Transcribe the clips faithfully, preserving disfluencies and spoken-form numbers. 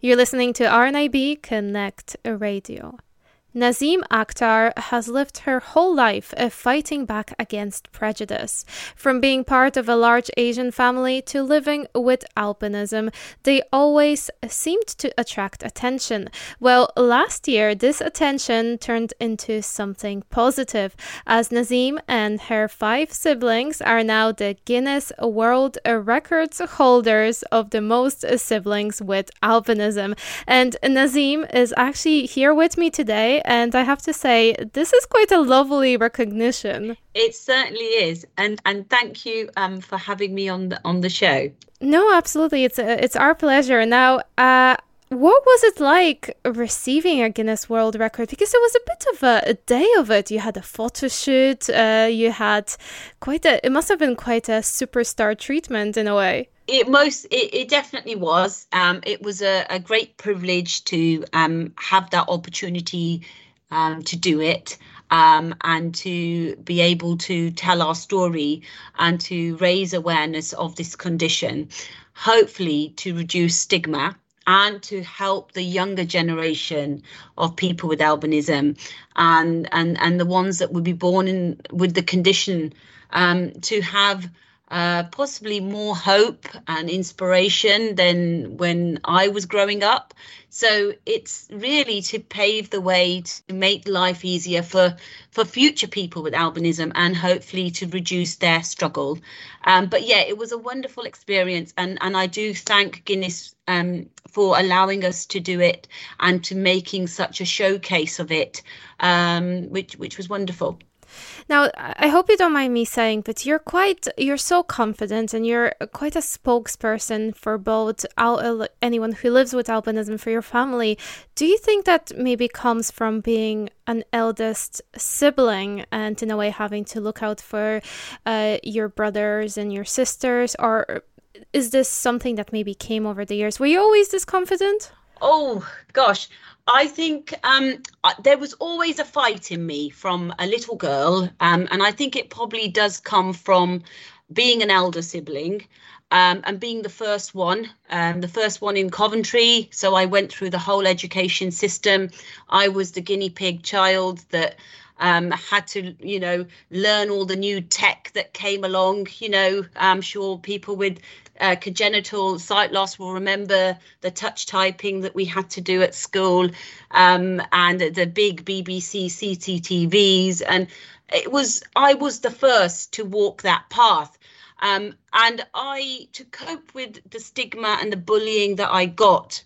You're listening to R N I B Connect Radio. Nazeem Akhtar has lived her whole life uh, fighting back against prejudice. From being part of a large Asian family to living with albinism, they always seemed to attract attention. Well, last year, this attention turned into something positive, as Nazeem and her five siblings are now the Guinness World Records holders of the most siblings with albinism. And Nazeem is actually here with me today. And I have to say, this is quite a lovely recognition. It certainly is, and and thank you um for having me on the on the show. No, absolutely, it's a, it's our pleasure. Now, uh, what was it like receiving a Guinness World Record? Because it was a bit of a, a day of it. You had a photo shoot. Uh, you had quite a. It must have been quite a superstar treatment in a way. It most it, it definitely was. Um, it was a, a great privilege to um have that opportunity um to do it um and to be able to tell our story and to raise awareness of this condition, hopefully to reduce stigma and to help the younger generation of people with albinism and and and the ones that would be born in with the condition um to have Uh, possibly more hope and inspiration than when I was growing up. So it's really to pave the way to make life easier for, for future people with albinism and hopefully to reduce their struggle. Um, but yeah, it was a wonderful experience. And, and I do thank Guinness um, for allowing us to do it and to making such a showcase of it, um, which, which was wonderful. Now, I hope you don't mind me saying, but you're quite, you're so confident and you're quite a spokesperson for both al- anyone who lives with albinism, for your family. Do you think that maybe comes from being an eldest sibling and in a way having to look out for uh, your brothers and your sisters? Or is this something that maybe came over the years? Were you always this confident? Oh, gosh. I think um, there was always a fight in me from a little girl. Um, and I think it probably does come from being an elder sibling um, and being the first one, um, the first one in Coventry. So I went through the whole education system. I was the guinea pig child that um, had to, you know, learn all the new tech that came along. You know, I'm sure people with Uh, congenital sight loss will remember the touch typing that we had to do at school um, and the big B B C C C T Vs. And it was I was the first to walk that path. Um, and I, to cope with the stigma and the bullying that I got,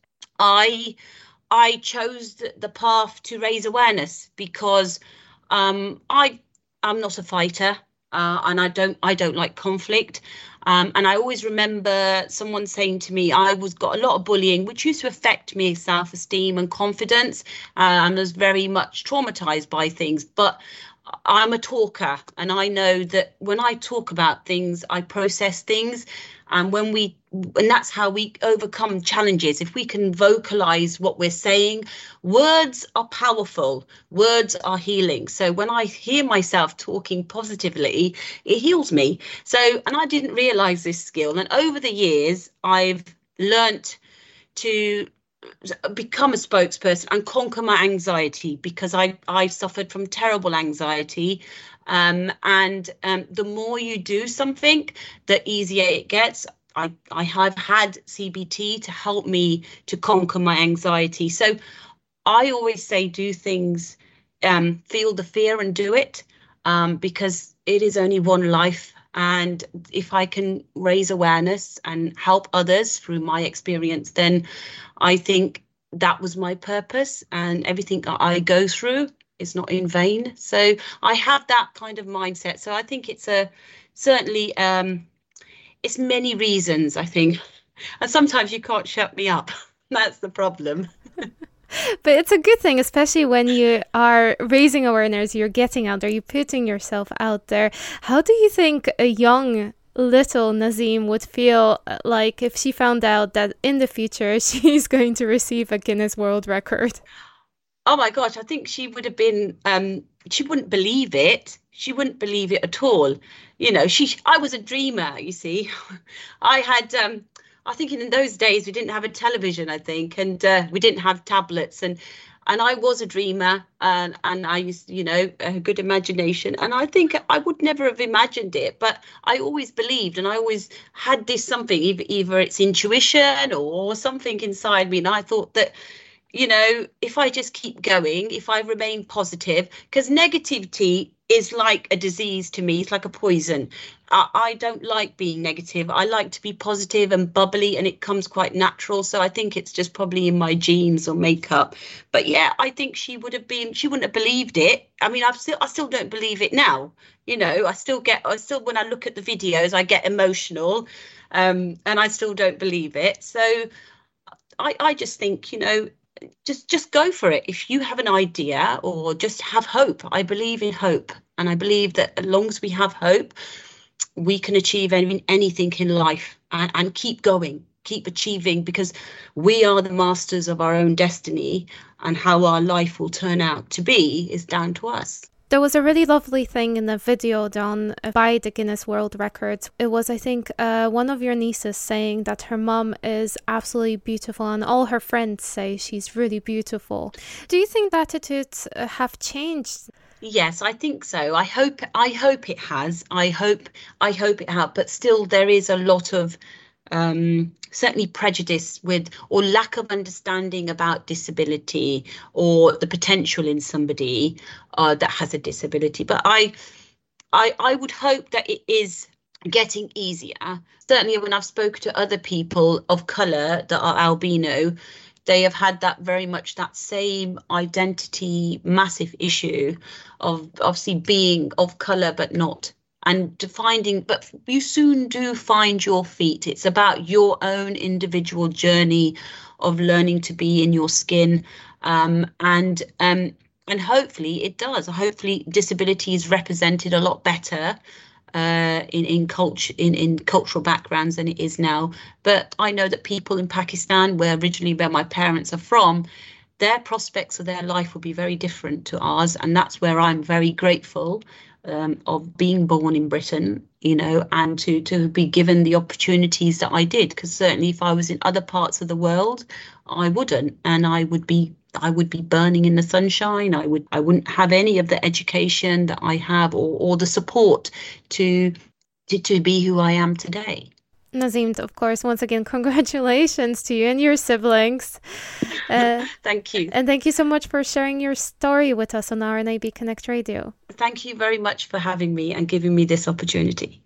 I I chose the, the path to raise awareness because um, I I'm not a fighter uh, and I don't I don't like conflict. Um, and I always remember someone saying to me, I was got a lot of bullying, which used to affect me self-esteem and confidence. Uh, and I was very much traumatized by things. But I'm a talker, and I know that when I talk about things, I process things. And when we and that's how we overcome challenges. If we can vocalize what we're saying, words are powerful. Words are healing. So when I hear myself talking positively, it heals me. So, and I didn't realize this skill. And over the years, I've learnt to become a spokesperson and conquer my anxiety because I, I suffered from terrible anxiety. Um, and um, the more you do something, the easier it gets. I, I have had C B T to help me to conquer my anxiety. So I always say do things, um, feel the fear and do it um, because it is only one life. And if I can raise awareness and help others through my experience, then I think that was my purpose, and everything I go through is not in vain. So I have that kind of mindset. So I think it's a certainly um, it's many reasons, I think. And sometimes you can't shut me up. That's the problem. But it's a good thing, especially when you are raising awareness, you're getting out there, you're putting yourself out there. How do you think a young little Nazeem would feel like if she found out that in the future she's going to receive a Guinness World Record? Oh my gosh, I think she would have been, um, she wouldn't believe it. She wouldn't believe it at all. You know, she, I was a dreamer, you see. I had, um, I think in those days we didn't have a television, I think, and uh, we didn't have tablets, and and I was a dreamer, and and I used, you know, a good imagination, and I think I would never have imagined it, but I always believed, and I always had this something, either, either it's intuition or something inside me, and I thought that, you know, if I just keep going, if I remain positive, because negativity is like a disease to me, it's like a poison. I, I don't like being negative. I like to be positive and bubbly, and it comes quite natural. So I think it's just probably in my genes or makeup. But yeah, I think she would have been, she wouldn't have believed it. I mean, I've still, I still don't believe it now. You know, I still get, I still, when I look at the videos, I get emotional, um, and I still don't believe it. So I, I just think, you know, just just go for it. If you have an idea, or just have hope. I believe in hope, and I believe that as long as we have hope, we can achieve any, anything in life, and, and keep going, keep achieving, because we are the masters of our own destiny, and how our life will turn out to be is down to us. There was a really lovely thing in the video done by the Guinness World Records. It was, I think, uh, one of your nieces saying that her mum is absolutely beautiful, and all her friends say she's really beautiful. Do you think the attitudes uh, have changed? Yes, I think so. I hope I hope it has. I hope I hope it has. But still, there is a lot of um, certainly prejudice with, or lack of understanding about disability, or the potential in somebody uh, that has a disability. But I, I, I would hope that it is getting easier. Certainly, when I've spoken to other people of colour that are albino, they have had that very much that same identity, massive issue of obviously being of colour but not. And to finding, but you soon do find your feet. It's about your own individual journey of learning to be in your skin, um, and um, and hopefully it does. Hopefully, disability is represented a lot better uh, in in culture in in cultural backgrounds than it is now. But I know that people in Pakistan, where originally where my parents are from, their prospects of their life will be very different to ours, and that's where I'm very grateful. Um, of being born in Britain, you know, and to to be given the opportunities that I did, because certainly if I was in other parts of the world, I wouldn't, and I would be I would be burning in the sunshine. I would I wouldn't have any of the education that I have, or or the support to to, to be who I am today. Nazeem, of course, once again, congratulations to you and your siblings. Uh, thank you. And thank you so much for sharing your story with us on R N A B Connect Radio. Thank you very much for having me and giving me this opportunity.